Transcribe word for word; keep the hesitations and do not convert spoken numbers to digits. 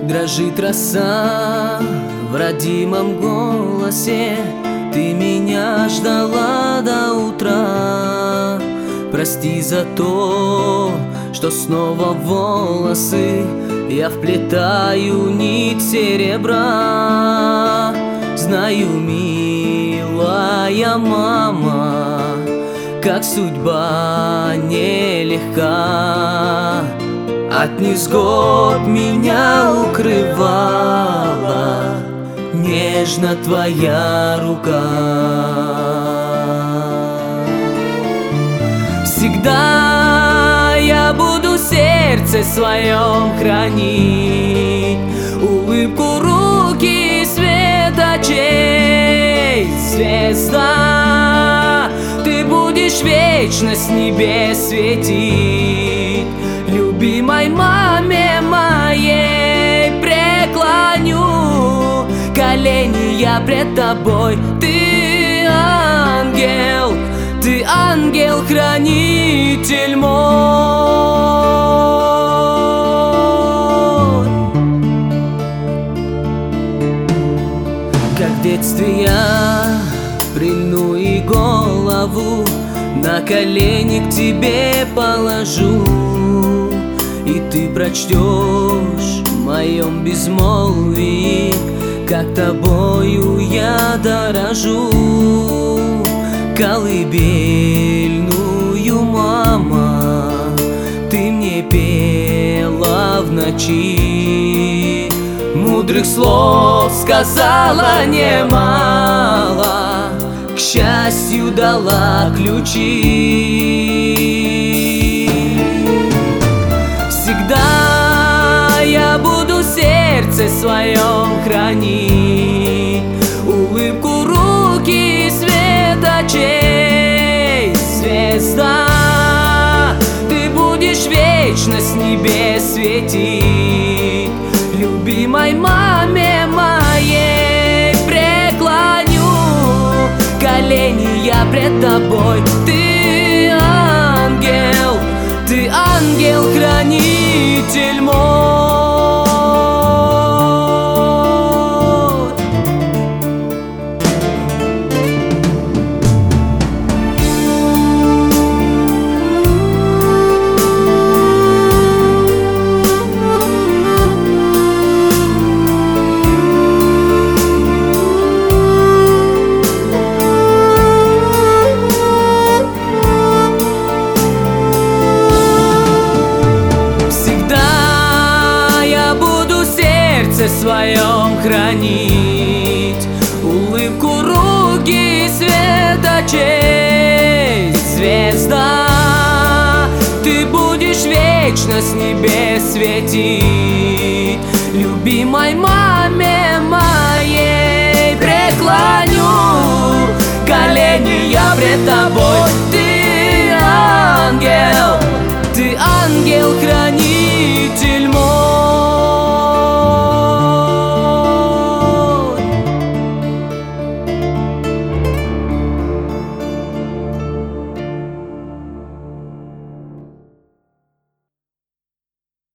дрожит роса в родимом голосе. Ты меня ждала до утра. Прости за то, что снова в волосы я вплетаю нить серебра. Знаю, милая мама, как судьба нелегка. От невзгод меня укрывала нежно твоя рука. Всегда я буду в сердце своем хранить улыбку, руки, свет очей. Звезда, ты будешь вечно с небес светить. Любимой маме моей преклоню колени я пред тобой. Ты ангел, ты ангел-хранитель мой. Как в детстве я прильну и голову на колени к тебе положу, и ты прочтешь в моем безмолвии, как тобою я дорожу. Колыбельную, мама, ты мне пела в ночи, мудрых слов сказала немало, к счастью дала ключи. Всегда я буду в сердце своем хранить улыбку, руки, свет очей. Звезда, ты будешь вечно с небес светить. Любимой маме моей преклоню колени я пред тобой. Ты ангел, ты ангел-хранитель мой. В своем хранить улыбку, руки, свет очей. Звезда, ты будешь вечно с небес светить. Любимой маме моей преклоню колени я пред тобой. Ты